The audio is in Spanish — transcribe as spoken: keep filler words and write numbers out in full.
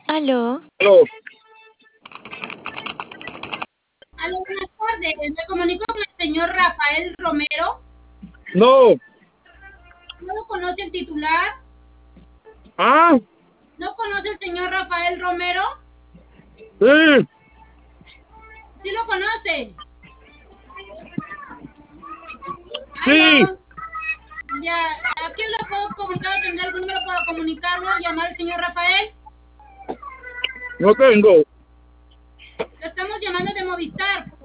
Aló. Aló. Aló, buenas tardes. Me comunico con el señor Rafael Romero. No. ¿No lo conoce el titular? Ah, ¿No conoce el señor Rafael Romero? sí. ¿Sí lo conoce? Sí. Aló. Ya, ¿a quién le puedo comunicar? ¿Tendrá algún número para comunicarnos? ¿Llamar al señor Rafael? No tengo. Lo estamos llamando de Movistar.